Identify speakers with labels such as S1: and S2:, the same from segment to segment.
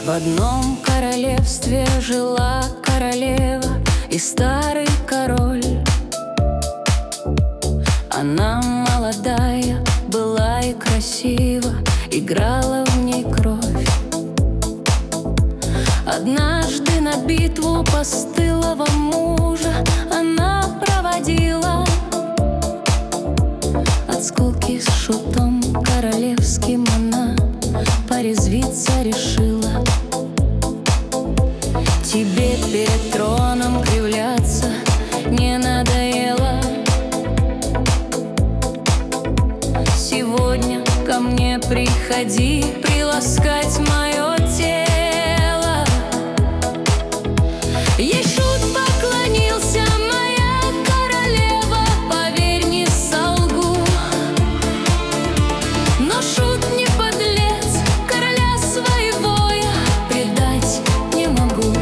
S1: В одном королевстве жила королева и старый король. Она молодая была и красива, играла в ней кровь. Однажды на битву постылого мужа она проводила. От скуки с шутом королевским она порезвиться решила. Тебе перед троном кривляться не надоело? Сегодня ко мне приходи приласкать мое тело. Ей шут поклонился: моя королева, поверь, не солгу. Но шут не подлец, короля своего я предать не могу.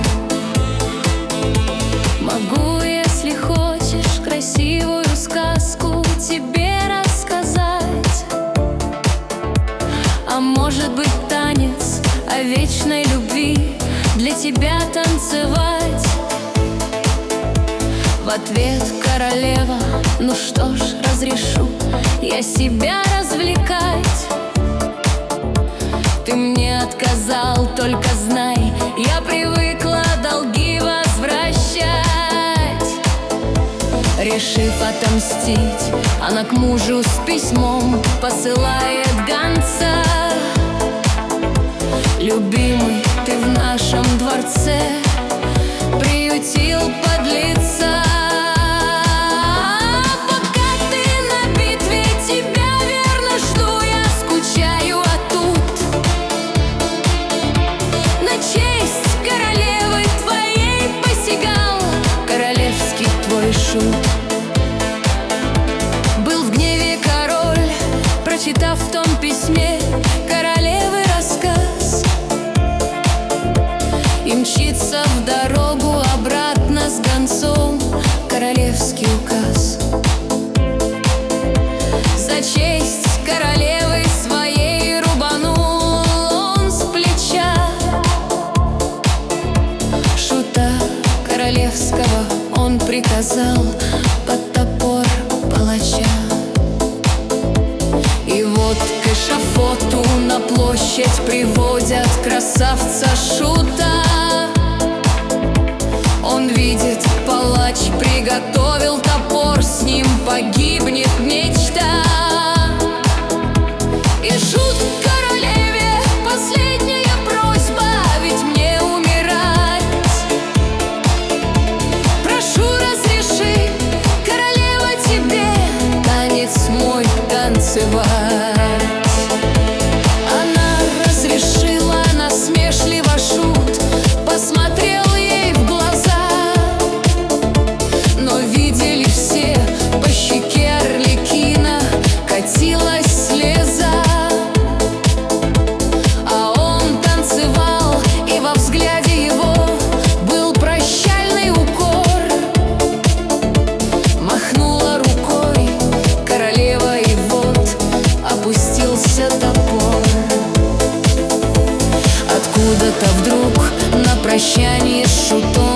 S1: Могу, если хочешь, красивую сказку тебе рассказать. А может быть, танец о вечной любви для тебя танцевать. В ответ королева: ну что ж, разрешу я себя развлекать. Ты мне отказал, только знай, я привыкла долги возвращать. Решив отомстить, она к мужу с письмом посылает гонца: любимый, ты в нашем дворце приютил подлеца. Пока ты на битве, тебя верно жду, я скучаю, а тут на честь королевы твоей посягал королевский твой шут. Был в гневе король, прочитав в том письме королевы рассказ, и мчится в дорогу обратно с гонцом королевский указ. За честь королевы своей рубанул он с плеча шута королевского, он приказал под топор палача. И вот к эшафоту на площадь приводят красавца шута. Он видит, палач приготовил топор, с ним погибнет мечта. И шут королеве: последняя просьба, ведь мне умирать. Прошу, разреши, королева, тебе танец мой танцевать. Она разрешила насмешливо, шут посмотрел ей в глаза. Но видели все, по щеке Арлекина катилась слеза. А он танцевал, и во взгляде его был прощальный укор. Махнула рукой королева, и вот опустился топор. Откуда-то вдруг на прощание с шутом